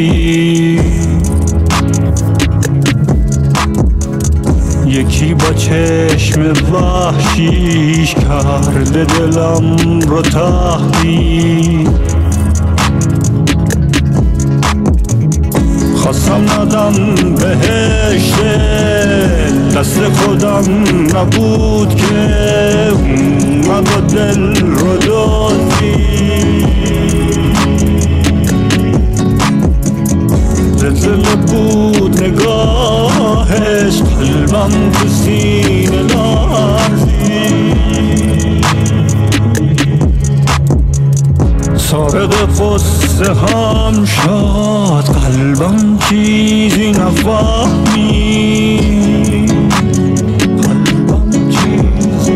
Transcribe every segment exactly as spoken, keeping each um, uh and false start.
یکی با چشم وحشیش کرده دلم رو تهدید. خواستم ندم بهش دست خودم نبود که من با دل رو دزدید. زلزله بود نگاهش، قلبم تو سینه لرزید. سارق قصه هم شد، قلبم چیزی نفهمید. قلبم چیزی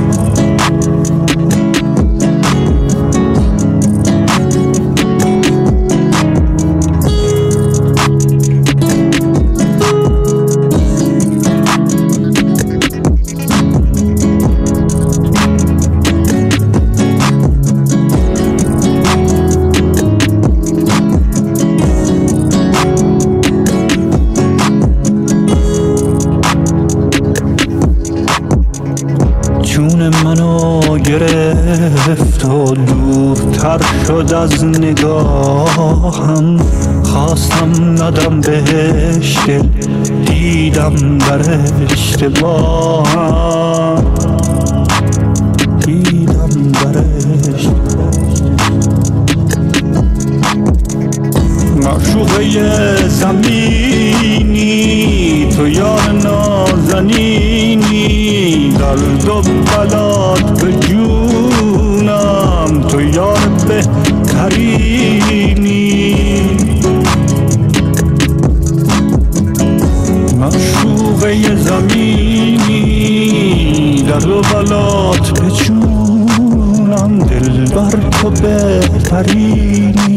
جون منو گرفت و دورتر شد از نگاهم. خواستم ندم بهش دل، دیدم در اشتباهم. دیدم در معشوقه زمینی، تو یار نازنینی، درد و بلات به جونم، تو یار بهترینی. معشوقه زمینی، درد و بلات به جونم، دلبر تو بهترینی.